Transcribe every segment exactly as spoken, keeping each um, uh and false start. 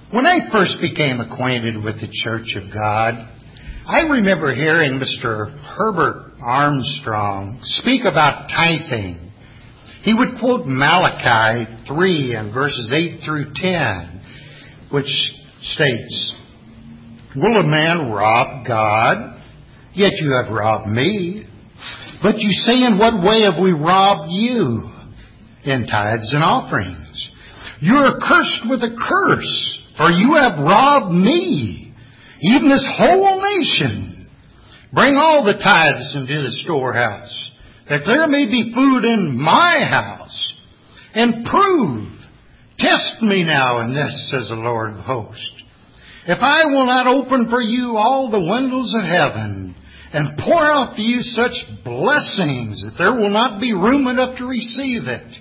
When I first became acquainted with the Church of God, I remember hearing Mister Herbert Armstrong speak about tithing. He would quote Malachi three and verses eight through ten, which states, "Will a man rob God? Yet you have robbed me. But you say, in what way have we robbed you? In tithes and offerings. You are cursed with a curse, for you have robbed me, even this whole nation. Bring all the tithes into the storehouse, that there may be food in my house. And prove, test me now in this, says the Lord of hosts, if I will not open for you all the windows of heaven, and pour out for you such blessings that there will not be room enough to receive it."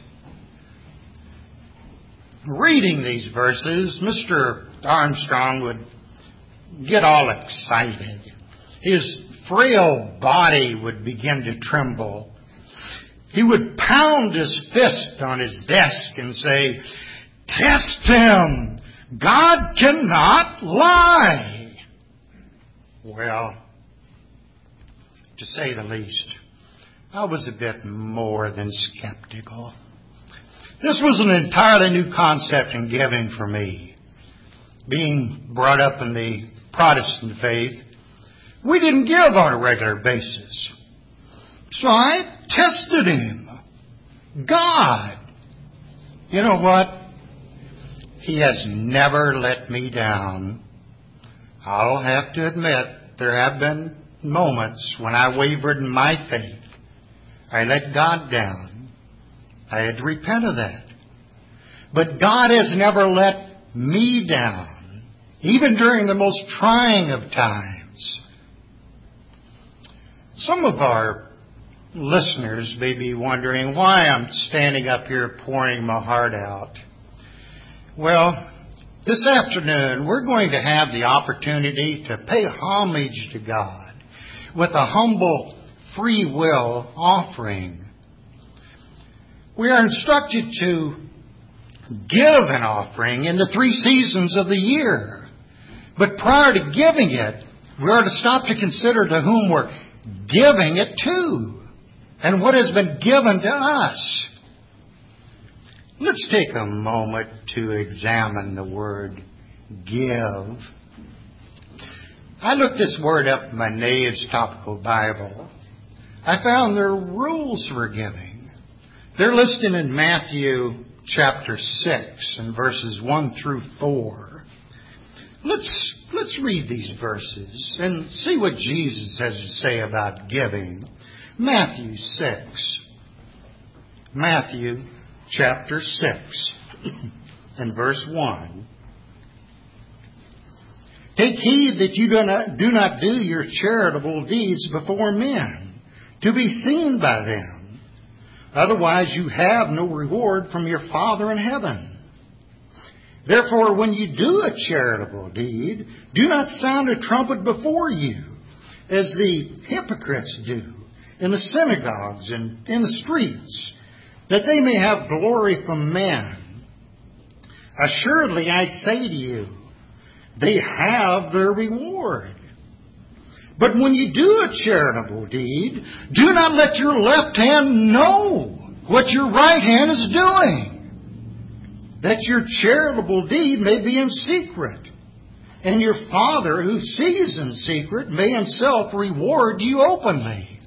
Reading these verses, Mister Armstrong would get all excited. His frail body would begin to tremble. He would pound his fist on his desk and say, "Test him! God cannot lie." Well, to say the least, I was a bit more than skeptical. This was an entirely new concept in giving for me. Being brought up in the Protestant faith, we didn't give on a regular basis. So I tested him. God. You know what? He has never let me down. I'll have to admit, there have been moments when I wavered in my faith. I let God down. I had to repent of that. But God has never let me down, even during the most trying of times. Some of our listeners may be wondering why I'm standing up here pouring my heart out. Well, this afternoon we're going to have the opportunity to pay homage to God with a humble free will offering. We are instructed to give an offering in the three seasons of the year. But prior to giving it, we are to stop to consider to whom we're giving it to and what has been given to us. Let's take a moment to examine the word give. I looked this word up in my Nave's Topical Bible. I found there are rules for giving. They're listed in Matthew chapter six and verses one through four. Let's, let's read these verses and see what Jesus has to say about giving. Matthew six. Matthew chapter six and verse one. "Take heed that you do not, do not do your charitable deeds before men, to be seen by them. Otherwise you have no reward from your Father in heaven. Therefore, when you do a charitable deed, do not sound a trumpet before you, as the hypocrites do in the synagogues and in the streets, that they may have glory from men. Assuredly, I say to you, they have their reward. But when you do a charitable deed, do not let your left hand know what your right hand is doing, that your charitable deed may be in secret, and your Father who sees in secret may himself reward you openly."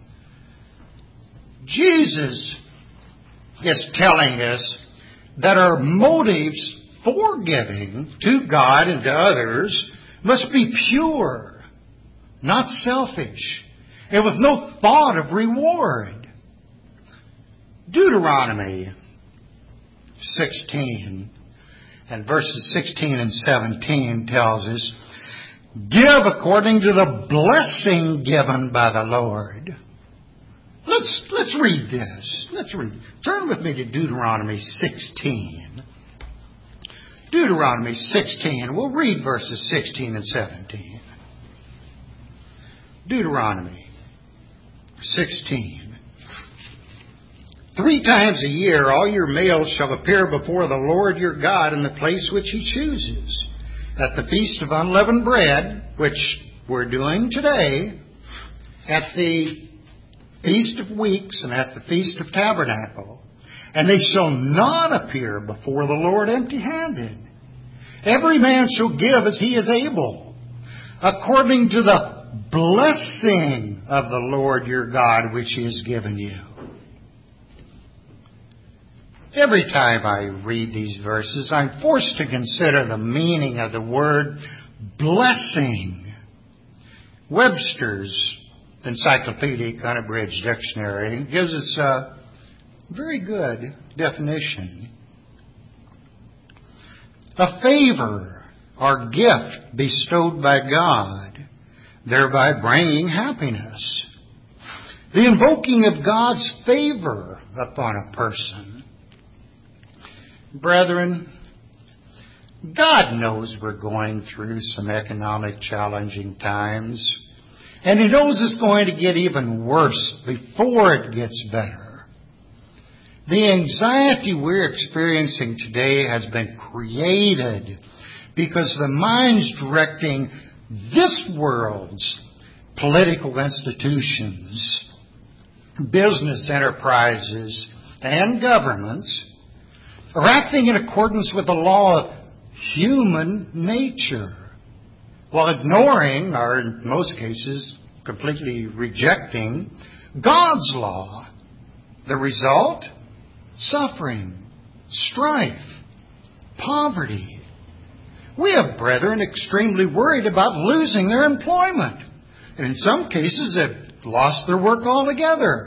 Jesus is telling us that our motives for giving to God and to others must be pure, not selfish, and with no thought of reward. Deuteronomy sixteen and verses sixteen and seventeen tells us, "Give according to the blessing given by the Lord." Let's, let's read this. Let's read. Turn with me to Deuteronomy sixteen. Deuteronomy sixteen. We'll read verses sixteen and seventeen. Deuteronomy sixteen. "Three times a year all your males shall appear before the Lord your God in the place which he chooses, At the Feast of Unleavened Bread, which we're doing today, at the Feast of Weeks and at the Feast of Tabernacle, and they shall not appear before the Lord empty-handed. Every man shall give as he is able, according to the blessing of the Lord your God, which He has given you. Every time I read these verses, I'm forced to consider the meaning of the word blessing. Webster's Encyclopedic Unabridged Dictionary gives us a very good definition. A favor or gift bestowed by God, thereby bringing happiness. The invoking of God's favor upon a person. Brethren, God knows we're going through some economic challenging times, and He knows it's going to get even worse before it gets better. The anxiety we're experiencing today has been created because the minds directing this world's political institutions, business enterprises, and governments are acting in accordance with the law of human nature, while ignoring, or in most cases, completely rejecting, God's law. The result? Suffering, strife, poverty. We have brethren extremely worried about losing their employment, and in some cases have lost their work altogether.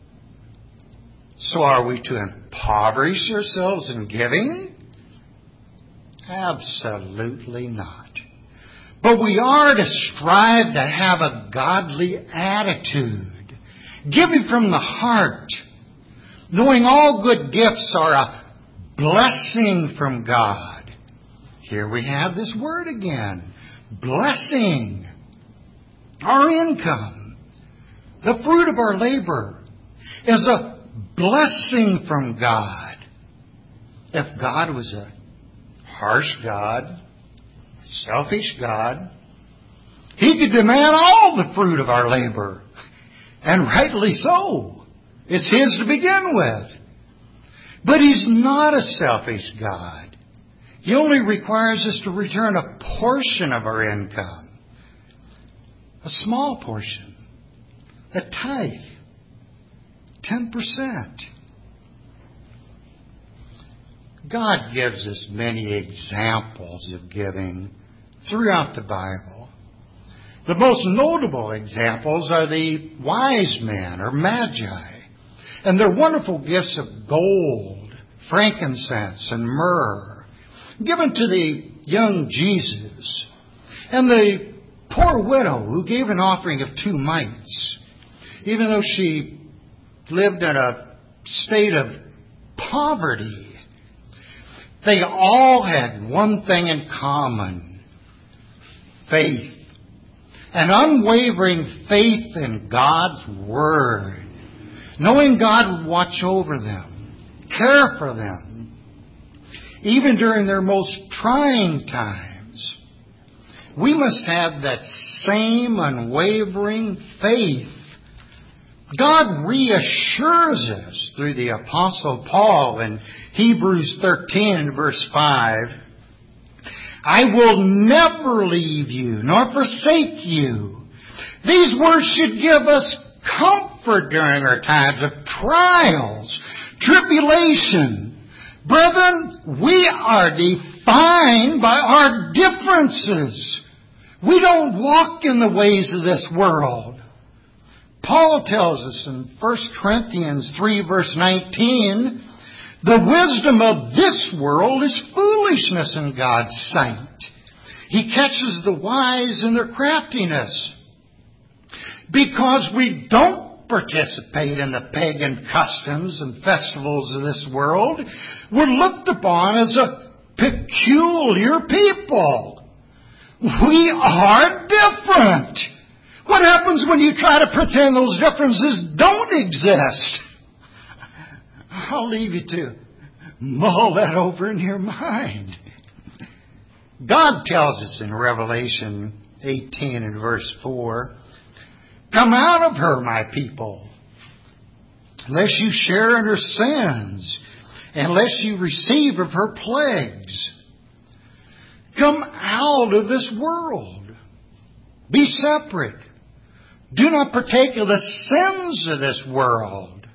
So are we to impoverish ourselves in giving? Absolutely not. But we are to strive to have a godly attitude, giving from the heart, knowing all good gifts are a blessing from God. Here we have this word again, blessing. Our income, the fruit of our labor, is a blessing from God. If God was a harsh God, selfish God, He could demand all the fruit of our labor. And rightly so. It's His to begin with. But He's not a selfish God. He only requires us to return a portion of our income. A small portion. A tithe. ten percent. God gives us many examples of giving throughout the Bible. The most notable examples are the wise men or magi and their wonderful gifts of gold, frankincense, and myrrh given to the young Jesus, and the poor widow who gave an offering of two mites, even though she lived in a state of poverty. They all had one thing in common: faith. An unwavering faith in God's Word. Knowing God would watch over them, care for them, even during their most trying times. We must have that same unwavering faith. God reassures us through the Apostle Paul in Hebrews thirteen, verse five. I will never leave you nor forsake you. These words should give us comfort during our times of trials, tribulation. Brethren, we are defined by our differences. We don't walk in the ways of this world. Paul tells us in First Corinthians three, verse nineteen, the wisdom of this world is foolishness in God's sight. He catches the wise in their craftiness. Because we don't participate in the pagan customs and festivals of this world, we're looked upon as a peculiar people. We are different. What happens when you try to pretend those differences don't exist? I'll leave you to mull that over in your mind. God tells us in Revelation eighteen and verse four, "Come out of her, my people, lest you share in her sins, and lest you receive of her plagues." Come out of this world. Be separate. Do not partake of the sins of this world.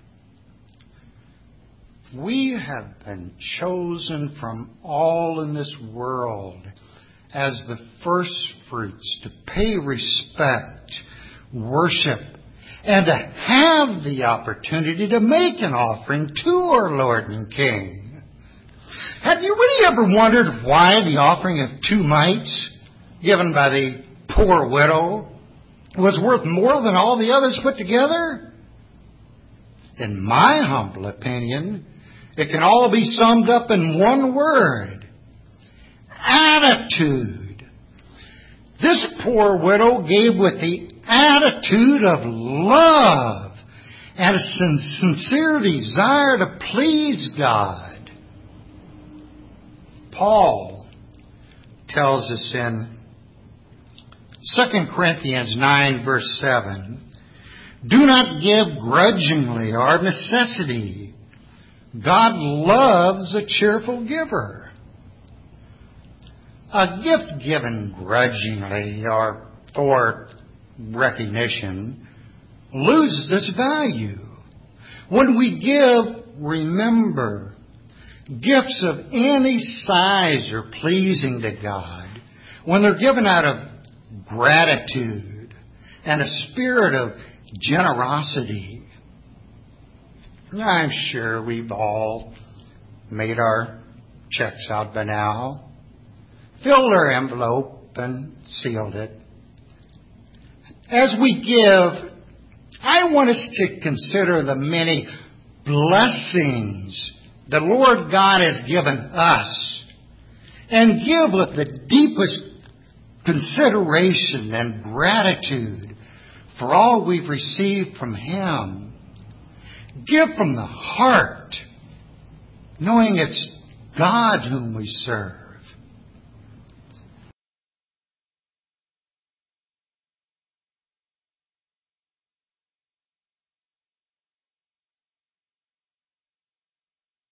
We have been chosen from all in this world as the first fruits to pay respect, worship, and to have the opportunity to make an offering to our Lord and King. Have you really ever wondered why the offering of two mites given by the poor widow was worth more than all the others put together? In my humble opinion, it can all be summed up in one word: attitude. This poor widow gave with the attitude of love and a sincere desire to please God. Paul tells us in Second Corinthians nine verse seven, "Do not give grudgingly or of necessity. God loves a cheerful giver." A gift given grudgingly or for recognition loses its value. When we give, remember, gifts of any size are pleasing to God when they're given out of gratitude and a spirit of generosity. I'm sure we've all made our checks out by now, filled our envelope and sealed it. As we give, I want us to consider the many blessings the Lord God has given us and give with the deepest consideration and gratitude for all we've received from Him. Give from the heart, knowing it's God whom we serve.